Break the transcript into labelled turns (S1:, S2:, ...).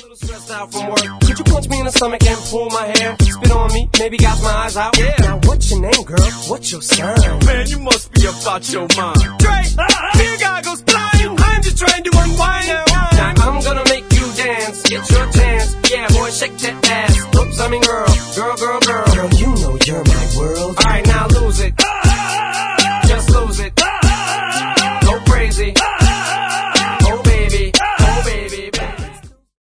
S1: little stressed out from work. Could you punch me in the stomach and pull my hair? Spit on me, maybe gouge my eyes out. Yeah. Now what's your name, girl? What's your sign?
S2: Man, you must be about your mind.
S1: Dre, here goggles blind. I'm just trying to unwind. Now I'm gonna make you dance. Get your chance. Yeah, boy, shake that ass. Oops, I mean girl, girl, girl, girl.